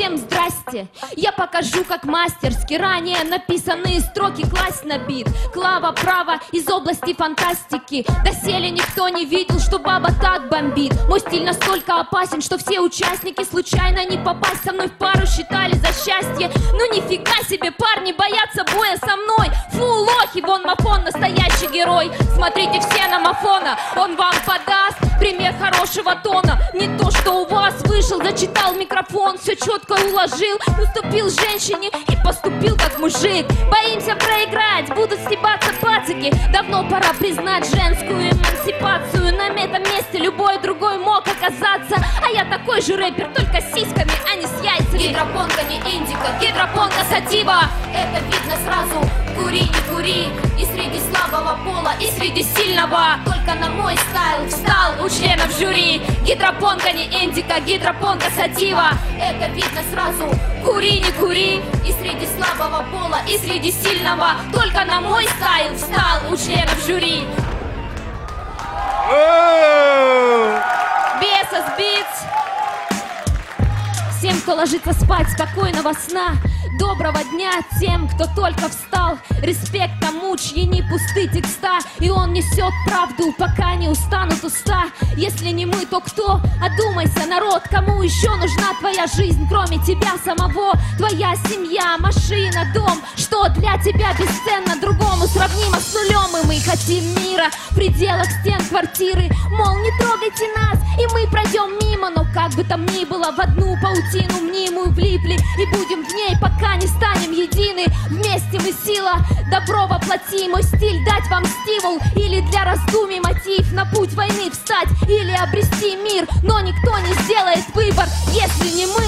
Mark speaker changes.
Speaker 1: Всем здрасте, я покажу, как мастерски ранее написанные строки класть на бит. Клава права из области фантастики. Доселе никто не видел, что баба так бомбит. Мой стиль настолько опасен, что все участники случайно не попасть со мной в пару считали за счастье. Ну нифига себе, парни боятся боя со мной. Фу, лохи, вон Мафон, настоящий герой. Смотрите все на Мафона, он вам подаст пример хорошего тона. Не то, что у вас вышел, зачитал микрофон, все четко уложил, уступил женщине и поступил как мужик. Боимся проиграть, будут стебаться пацики. Давно пора признать женскую эмансипацию. На этом месте любой другой мог оказаться. А я такой же рэпер, только с сиськами, а не с яйцами. Гидропонка не индика, гидропонка сатива. Это видно сразу, кури не кури. И среди слабого пола, и среди сильного. Только на мой стайл встал у членов жюри. Гидропонка не индика, гидропонка сатива. Это видно сразу, кури не кури. И среди слабого пола, и среди сильного. Только на мой стайл встал у членов жюри. Бесос Битс. Всем, кто ложится спать, спокойного сна. Доброго дня тем, кто только встал. Респект тому, чьи не пусты текста. И он несет правду, пока не устанут уста. Если не мы, то кто? Одумайся, народ. Кому еще нужна твоя жизнь, кроме тебя самого? Твоя семья, машина, дом. Что для тебя бесценно, другому сравнимо с нулем. И мы хотим мира в пределах стен квартиры. Мол, не трогайте нас, и мы пройдем мимо. Но как бы там ни было, в одну паутину мнимую влипли. И будем в ней, пока не станем едины. Вместе мы сила, добро воплоти. Мой стиль дать вам стимул, или для раздумий мотив. На путь войны встать, или обрести мир. Но никто не сделает выбор, если не мы.